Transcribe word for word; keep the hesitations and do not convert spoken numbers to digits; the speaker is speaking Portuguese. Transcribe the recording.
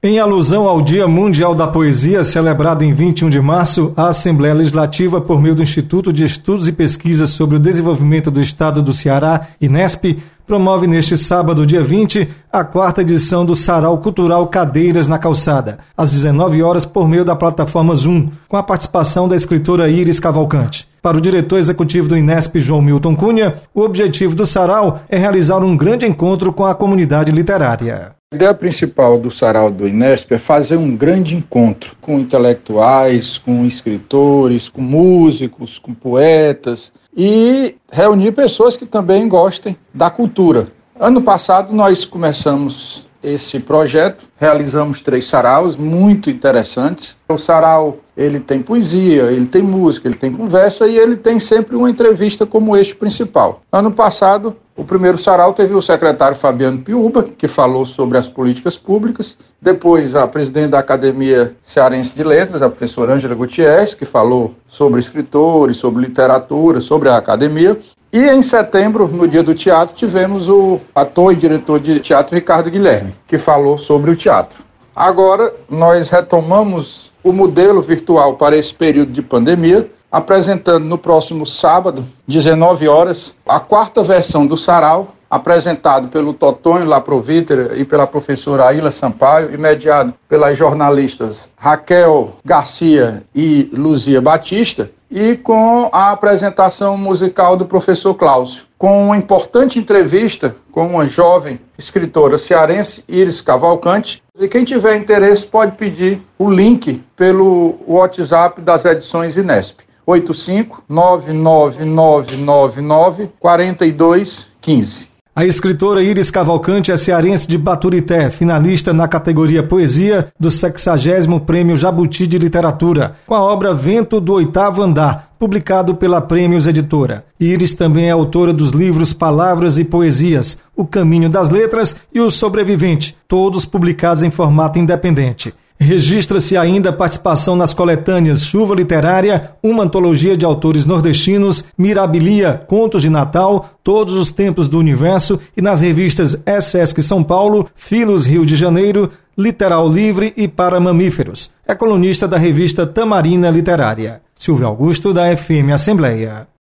Em alusão ao Dia Mundial da Poesia, celebrado em vinte e um de março, a Assembleia Legislativa, por meio do Instituto de Estudos e Pesquisas sobre o Desenvolvimento do Estado do Ceará, INESP, promove neste sábado, dia vinte, a quarta edição do Sarau Cultural Cadeiras na Calçada, às dezenove horas, por meio da plataforma Zoom, com a participação da escritora Iris Cavalcante. Para o diretor executivo do INESP, João Milton Cunha, o objetivo do Sarau é realizar um grande encontro com a comunidade literária. A ideia principal do Sarau do INESP é fazer um grande encontro com intelectuais, com escritores, com músicos, com poetas e reunir pessoas que também gostem da cultura. Ano passado nós começamos esse projeto, realizamos três saraus muito interessantes. O sarau ele tem poesia, ele tem música, ele tem conversa e ele tem sempre uma entrevista como eixo principal. Ano passado, o primeiro sarau teve o secretário Fabiano Piúba, que falou sobre as políticas públicas. Depois, a presidente da Academia Cearense de Letras, a professora Ângela Gutierrez, que falou sobre escritores, sobre literatura, sobre a academia. E em setembro, no dia do teatro, tivemos o ator e diretor de teatro Ricardo Guilherme, que falou sobre o teatro. Agora, nós retomamos o modelo virtual para esse período de pandemia, apresentando no próximo sábado, dezenove horas, a quarta versão do Sarau, apresentado pelo Totonho Laproviter e pela professora Aila Sampaio, e mediado pelas jornalistas Raquel Garcia e Luzia Batista, e com a apresentação musical do professor Cláudio, com uma importante entrevista com uma jovem escritora cearense, Iris Cavalcante. E quem tiver interesse pode pedir o link pelo WhatsApp das edições INESP, oito cinco nove nove nove nove nove quatro dois um cinco. A escritora Iris Cavalcante é cearense de Baturité, finalista na categoria Poesia do sexagésimo Prêmio Jabuti de Literatura, com a obra Vento do Oitavo Andar, publicado pela Prêmios Editora. Iris também é autora dos livros Palavras e Poesias, O Caminho das Letras e O Sobrevivente, todos publicados em formato independente. Registra-se ainda a participação nas coletâneas Chuva Literária, uma antologia de autores nordestinos, Mirabilia, Contos de Natal, Todos os Tempos do Universo e nas revistas Sesc São Paulo, Filos Rio de Janeiro, Literal Livre e Para Mamíferos. É colunista da revista Tamarina Literária. Silvio Augusto, da F M Assembleia.